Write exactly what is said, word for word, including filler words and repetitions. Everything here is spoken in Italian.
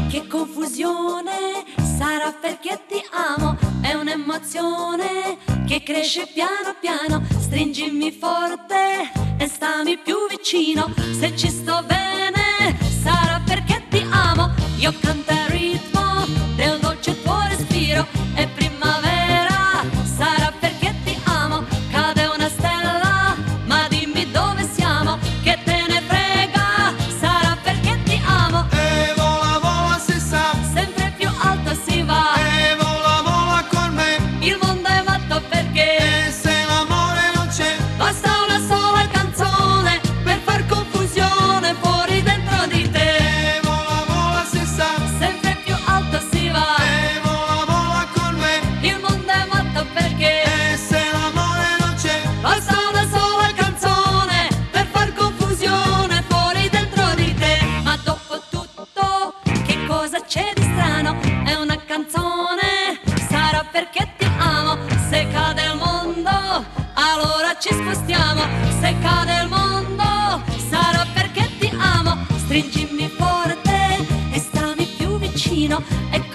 Che confusione, sarà perché ti amo, è un'emozione che cresce piano piano. Stringimi forte e stammi più vicino, se ci sto bene sarà perché ti amo. Io canto il ritmo del dolce tuo respiro, è primavera, sarà perché ti amo. Cade una stella, ma dimmi dove siamo, che te ne frega, sarà perché ti amo. E vola, vola si sa, Sempre più alto si va, e vola, vola con me. il mondo è matto perché E se l'amore non c'è, basta una sola canzone per far confusione fuori dentro di te. e vola, vola si sa, Sempre più alto si va, e vola, vola con me. il mondo è matto perché E se l'amore non c'è, basta una sola canzone per far confusione fuori dentro di te. Ma dopo tutto, che cosa c'è di strano? È una canzone, sarà perché ti amo. Se cade il mondo, allora ci spostiamo. Se cade il mondo, sarà perché ti amo. Stringimi forte e stammi più vicino, e